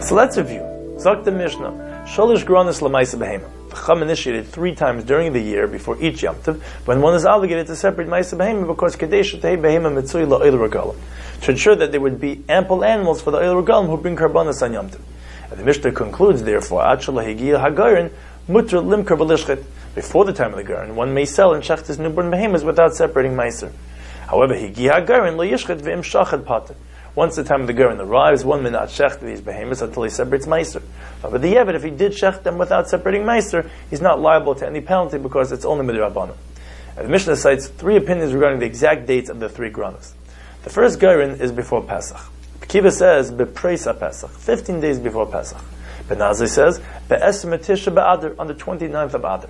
So let's review. Zok the Mishnah, Sholish Gronis Lamaisa Behema. The Chum initiated 3 times during the year before each Yom Tov, when one is obligated to separate Maisa Behema because Kadesh Tehei Behema Mitzui La'il Regalim, to ensure that there would be ample animals for the Oil Regalim who bring Karbanas on Yom Tov. And the Mishnah concludes, therefore, Achal Hagiya Hagarin Mutter Limker B'Lishchet. Before the time of the Garin, one may sell and shecht his newborn behemoths without separating Meiser. However, Hagiya Hagarin Lo Yishchet V'im Shachet Pater. Once the time of the Garin arrives, one may not shecht these behemoths until he separates Meiser. But the Yevet, if he did shecht them without separating Meiser, he's not liable to any penalty because it's only Midrabanan. And the Mishnah cites 3 opinions regarding the exact dates of the 3 Granas. The first Garin is before Pesach. Kiva says, Bepresa Pesach, 15 days before Pesach. Ben Azai says, Be'esem Tisha B'Adar, on the 29th of Adar.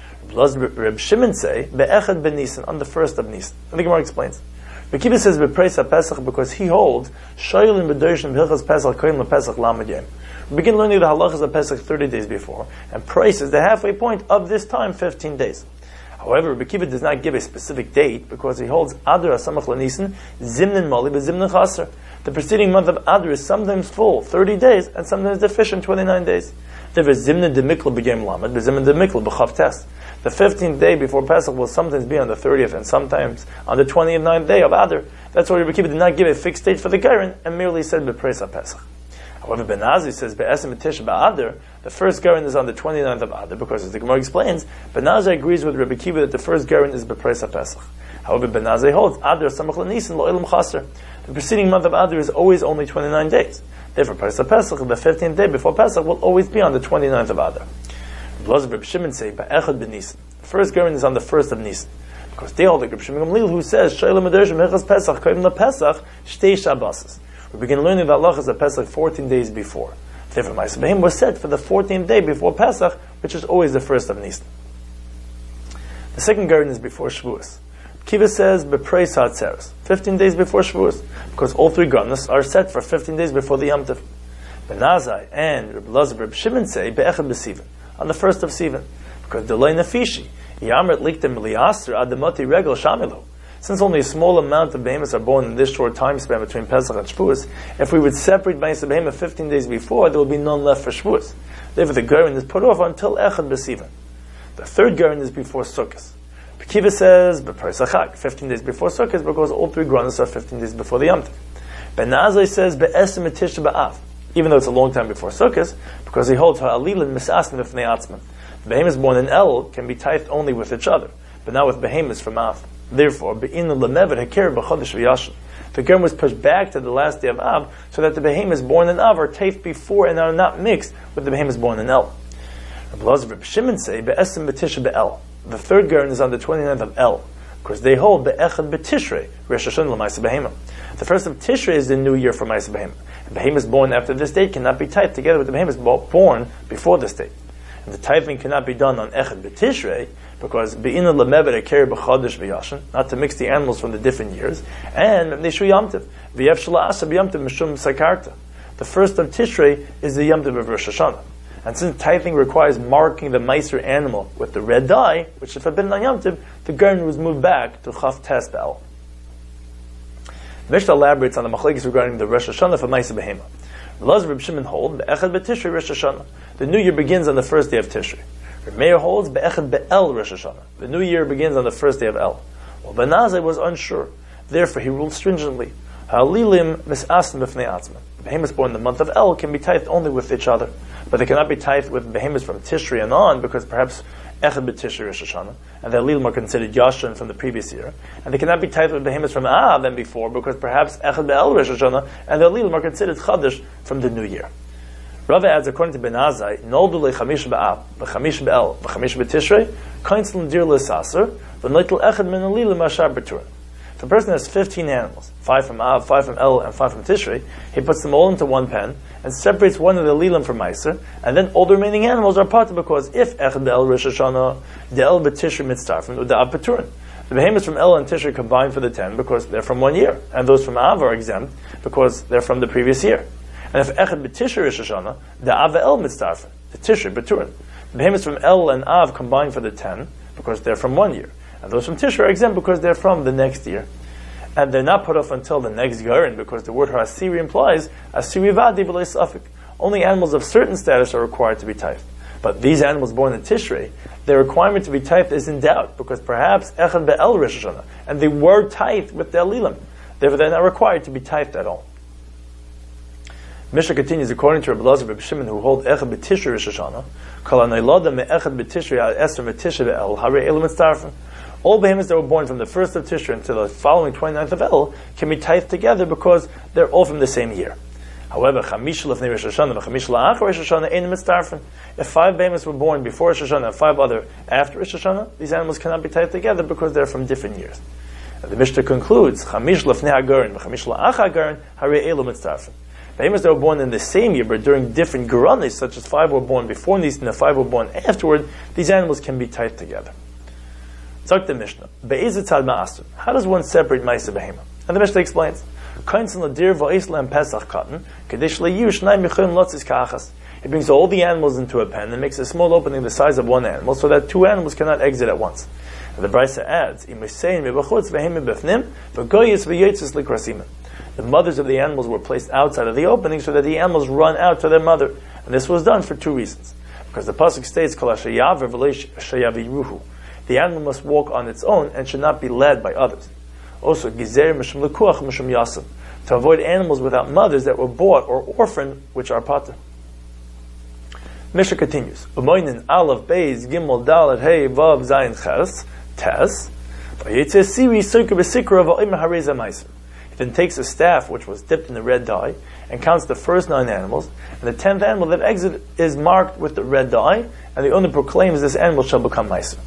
Reb Shimon say, Be'echad B'Nisan, on the 1st of Nisan. And the Gemara explains. Kiva says, Bepresa Pesach, because he holds, Shoylin B'Doshim B'Hilchas Pesach, Koyin LePesach Lamed Yem. We begin learning the halachas of Pesach 30 days before, and price is the halfway point of this time, 15 days. However, Rabbi Kiva does not give a specific date because he holds Adar Asamach LaNisan, Zimnin Mali, Zimnin Chaser. The preceding month of Adar is sometimes full, 30 days, and sometimes deficient, 29 days. There is Zimnin de Mikla B'Gem Lamed, Zimnin de Mikla B'Chav Test. The 15th day before Pesach will sometimes be on the 30th and sometimes on the 29th day of Adar. That's why Rabbi Kiva did not give a fixed date for the Garin and merely said B'Presa Pesach. However, Ben Azai says Be'esem Tish Ba'Adar, the first Garin is on the 29th of Adar, because as the Gemara explains, Ben Azai agrees with Rabbi Kiva that the first Garin is B'Presa Pesach. However, Ben Azai holds Adar Samach LaNisan Lo'ilam Chaser. The preceding month of Adar is always only 29 days. Therefore, Presa Pesach, the 15th day before Pesach, will always be on the 29th of Adar. Reb Shimon say Ba'echad B'Nisan. The first Garin is on the 1st of Nisan, because they hold like Reb Shimon Gamliel, who says Shoylem Adershim Hechas Pesach Koyim LePesach Shtei Shabbos. We begin learning the halachas of Pesach 14 days before. Therefore, Ma'aseh Behema was set for the 14th day before Pesach, which is always the 1st of Nisan. The second Garin is before Shavuos. Kiva says Bepreis HaTzeres, 15 days before Shavuos, because all 3 Ganas are set for 15 days before the Yom Tov. Ben Azai and Reb Elazar Reb Shimon say Be'echad B'Sivan, on the 1st of Sivan, because Delay Nefishi Yamret Liktem Liasr Adamoti Regel Shamilu. Since only a small amount of behemoths are born in this short time span between Pesach and Shavuos, if we would separate Ma'aseh Behema 15 days before, there will be none left for Shavuos. Therefore, the Garin is put off until Echad B'Sivan. The third Garin is before Sukkot. Kiva says, B'Presa Chag, 15 days before Sukkot, because all 3 Granas are 15 days before the Yom Tov. Ben Azai says, Be'esem Tisha B'Av, even though it's a long time before Sukkot, because he holds Ha'alilin Misasnim V'fnei Atzman. Behemoths born in El can be tithed only with each other, but not with behemoths from Av. Therefore, Be'in L'Mevet Haker B'Chodesh V'Yashin. The Garin was pushed back to the last day of Av, so that the behemoths born in Av are tithed before and are not mixed with the behemoths born in El. Reb Elazar Reb Shimon say, Be'esem B'Tisha B'El. The third Garin is on the 29th of El, because they hold Be'echad B'Tishrei, Rosh Hashanah L'Ma'aseh Behema. The first of Tishrei is the new year for Ma'aseh Behema. And behemoths born after this date cannot be tithed together with the behemoths born before this date. And the tithing cannot be done on Echad B'Tishrei, because Be'ina L'Mevet Haker B'Chodesh V'Yashin, not to mix the animals from the different years, and Neshu Yom Tov, V'yev Shela Asa B'Yom Tov Mishum Sakarta. The first of Tishrei is the Yom Tov of Rosh Hashanah. And since tithing requires marking the Meiser animal with the red dye, which is forbidden on Yom Tov, the Garin was moved back to Chav Tes B'El. The Mishnah elaborates on the machlekes regarding the Rosh Hashanah for Ma'aseh Behema. Elazar Reb Shimon hold Be'echad B'Tishrei Rosh Hashanah. The new year begins on the first day of Tishrei. Reb Meir holds Be'echad Be'el Rosh Hashanah. The new year begins on the first day of El. Well, Ben Azai was unsure. Therefore, he ruled stringently. Ha'alilim mis'asn b'fnei atzman. Behemoths born in the month of El can be tithed only with each other, but they cannot be tithed with behemoths from Tishrei and on, because perhaps Echad B'Tishrei Rosh Hashanah, and the Alilim are considered Yashin from the previous year, and they cannot be tithed with behemoths from Av than before, because perhaps Echad Be'el Rosh Hashanah, and the Alilim are considered Chadash from the new year. Rava adds, according to Ben Azai, Noldu le'chamish ba'av, v'chamish be'el, v'chamish b'tishrei, kainz l'dir l'saser, v'noitel echad min alilim ashar b'turin. If a person has 15 animals, 5 from Av, 5 from El, and 5 from Tishrei, he puts them all into one pen, and separates one of the Lilim from Meiser, and then all the remaining animals are parted, because if Echad Be'el Rosh Hashanah, the El b'Tishrei mitztarfim, or the Av b'turin. The behemoths from El and Tishrei combine for the 10, because they're from 1 year, and those from Av are exempt, because they're from the previous year. And if Echad B'Tishrei Rosh Hashanah, the Av El mitztarfim, the Tishrei b'turin. The behemoths from El and Av combine for the 10, because they're from 1 year. And those from Tishrei are exempt because they're from the next year. And they're not put off until the next Garin, because the word Ha'asiri implies Asiri Vadi B'lei Safik. only animals of certain status are required to be taifed. But these animals born in Tishrei, their requirement to be taifed is in doubt, because perhaps Echad Be'el Rosh Hashanah, and they were taifed with the Elilim. Therefore, they're not required to be taifed at all. Mishnah continues, according to Rabbi Elazar Rabbi Shimon, who hold Echad B'Tishrei Rosh Hashanah, Kol HaNoilada Me'echad B'Tishrei Al Esr Me'Tishrei Be'el, Harei Elu Mitztarfen. All behemoths that were born from the 1st of Tishrei until the following 29th of El can be taifed together because they're all from the same year. However, Chamish Lefnei Rosh Hashanah and Chamish La'achar Rosh Hashanah Ein Mitztarfen. If 5 behemoths were born before Rosh Hashanah and 5 other after Rosh Hashanah, these animals cannot be taifed together because they're from different years. And the Mishnah concludes, Chamish Lefnei Hagarin and Chamish La'achar Hagarin Harei Elu Mitztarfen. Behemoths that were born in the same year but during different Geranis, such as 5 were born before Nisan and 5 were born afterward, these animals can be taifed together. Zok the Mishnah, Be'ezitzad Ma'asr. How does one separate Ma'aseh Behema? And the Mishnah explains, He brings all the animals into a pen and makes a small opening the size of one animal so that 2 animals cannot exit at once. And the Brisa adds, the mothers of the animals were placed outside of the opening so that the animals run out to their mother. And this was done for 2 reasons. Because the pasuk states, the animal must walk on its own and should not be led by others. Also, to avoid animals without mothers that were bought or orphaned, which are pata. Mishnah continues. Umoinin Aleph Beis Gimel Dalet Hey Vav Zayin Ches Tes. He then takes a staff which was dipped in the red dye and counts the first 9 animals, and the 10th animal that exits is marked with the red dye, and the owner proclaims this animal shall become meiser.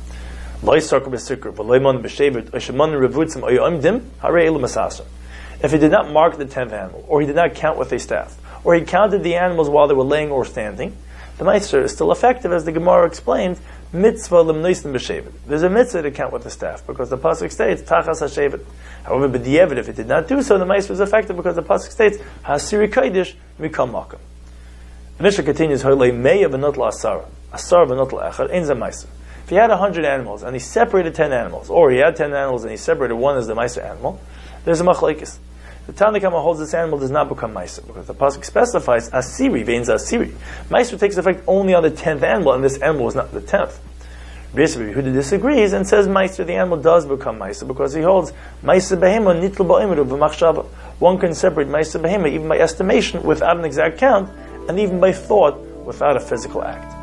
If he did not mark the 10th animal, or he did not count with a staff, or he counted the animals while they were laying or standing, the meiser is still effective, as the Gemara explains, mitzvah lemnoisen b'shevet. There's a mitzvah to count with the staff, because the pasuk states, tachas hashevet. However, b'di'evet, if it did not do so, the meiser is effective, because the pasuk states, hasiri kodesh mikam makam. The Mishnah continues, Holei meya v'notla asara, asara v'notla echad, ein ze meiser. If he had 100 animals, and he separated 10 animals, or he had 10 animals and he separated one as the meiser animal, there's a machlekes. The Tanna Kama holds this animal does not become meiser, because the pasuk specifies asiri veins asiri. Meiser takes effect only on the 10th animal, and this animal was not the 10th. Rabbi Yehuda disagrees and says meiser, the animal does become meiser, because he holds meiser behema nitl ba'imiru v'machshava. One can separate meiser behema even by estimation without an exact count, and even by thought without a physical act.